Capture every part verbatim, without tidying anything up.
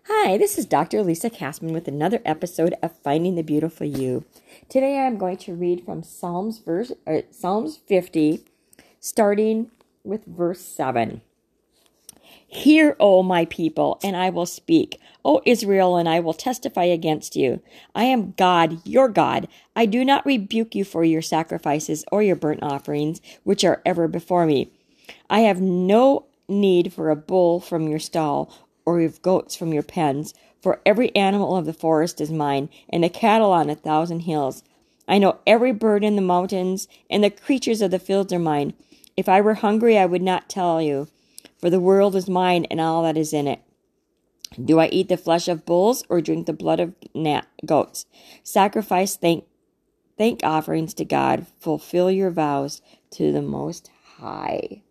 Hi, this is Doctor Lisa Kassman with another episode of Finding the Beautiful You. Today I'm going to read from Psalms verse or Psalms fifty, starting with verse seven. Hear, O my people, and I will speak. O Israel, and I will testify against you. I am God, your God. I do not rebuke you for your sacrifices or your burnt offerings, which are ever before me. I have no need for a bull from your stall, or of goats from your pens, for every animal of the forest is mine, and the cattle on a thousand hills. I know every bird in the mountains, and the creatures of the fields are mine. If I were hungry, I would not tell you, for the world is mine and all that is in it. Do I eat the flesh of bulls, or drink the blood of gnat- goats? Sacrifice thank, thank offerings to God. Fulfill your vows to the Most High.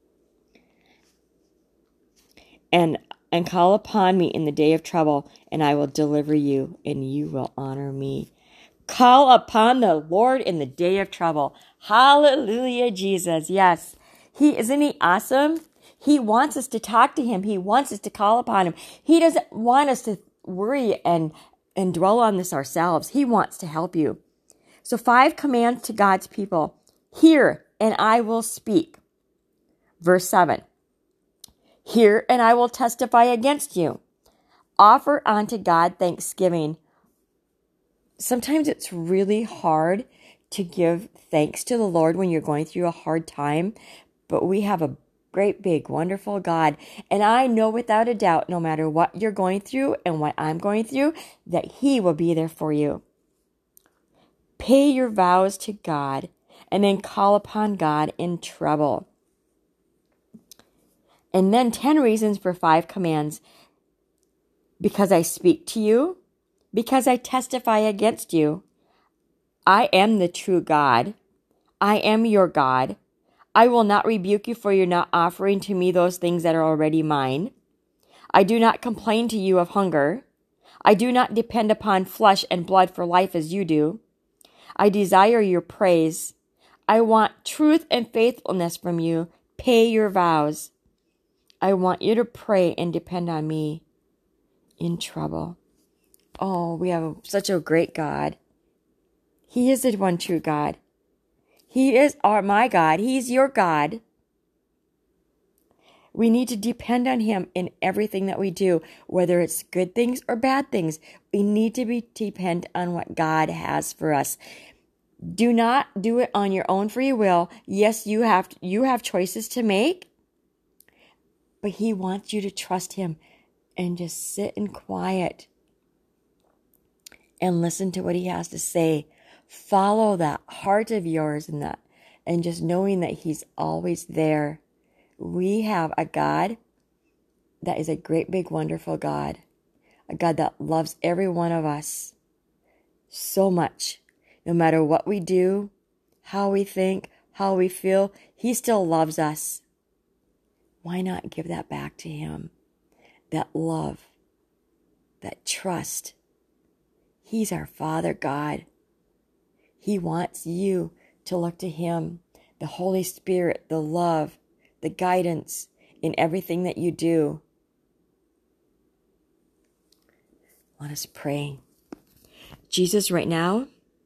And and call upon me in the day of trouble, and I will deliver you, and you will honor me. Call upon the Lord in the day of trouble. Hallelujah, Jesus. Yes. He isn't he awesome? He wants us to talk to him. He wants us to call upon him. He doesn't want us to worry and, and dwell on this ourselves. He wants to help you. So five commands to God's people. Hear, and I will speak. Verse seven. Hear, and I will testify against you. Offer unto God thanksgiving. Sometimes it's really hard to give thanks to the Lord when you're going through a hard time, but we have a great, big, wonderful God. And I know without a doubt, no matter what you're going through and what I'm going through, that he will be there for you. Pay your vows to God and then call upon God in trouble. And then ten reasons for five commands. Because I speak to you, because I testify against you. I am the true God. I am your God. I will not rebuke you for your not offering to me those things that are already mine. I do not complain to you of hunger. I do not depend upon flesh and blood for life as you do. I desire your praise. I want truth and faithfulness from you. Pay your vows. I want you to pray and depend on me in trouble. Oh, we have such a great God. He is the one true God. He is our my God. He's your God. We need to depend on him in everything that we do, whether it's good things or bad things. We need to be depend on what God has for us. Do not do it on your own free will. Yes, you have you have choices to make, but he wants you to trust him and just sit in quiet and listen to what he has to say. Follow that heart of yours and that, and just knowing that he's always there. We have a God that is a great, big, wonderful God. A God that loves every one of us so much. No matter what we do, how we think, how we feel, he still loves us. Why not give that back to him? That love, that trust. He's our Father God. He wants you to look to him, the Holy Spirit, the love, the guidance in everything that you do. Let us pray. Jesus, right now,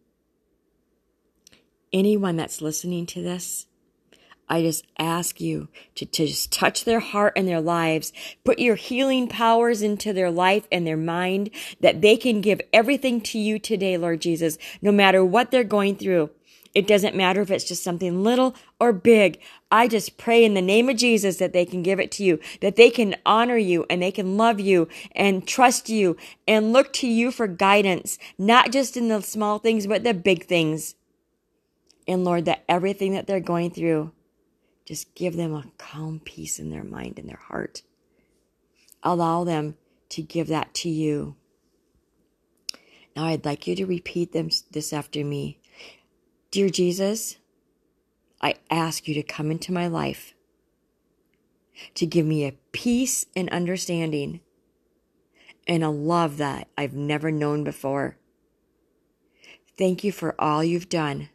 anyone that's listening to this, I just ask you to, to just touch their heart and their lives. Put your healing powers into their life and their mind, that they can give everything to you today, Lord Jesus, no matter what they're going through. It doesn't matter if it's just something little or big. I just pray in the name of Jesus that they can give it to you, that they can honor you and they can love you and trust you and look to you for guidance, not just in the small things, but the big things. And Lord, that everything that they're going through, just give them a calm peace in their mind and their heart. Allow them to give that to you. Now I'd like you to repeat them this after me. Dear Jesus, I ask you to come into my life, to give me a peace and understanding and a love that I've never known before. Thank you for all you've done,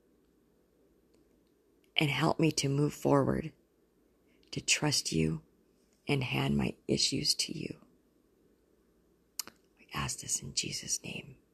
and help me to move forward, to trust you and hand my issues to you. ask this in Jesus' name.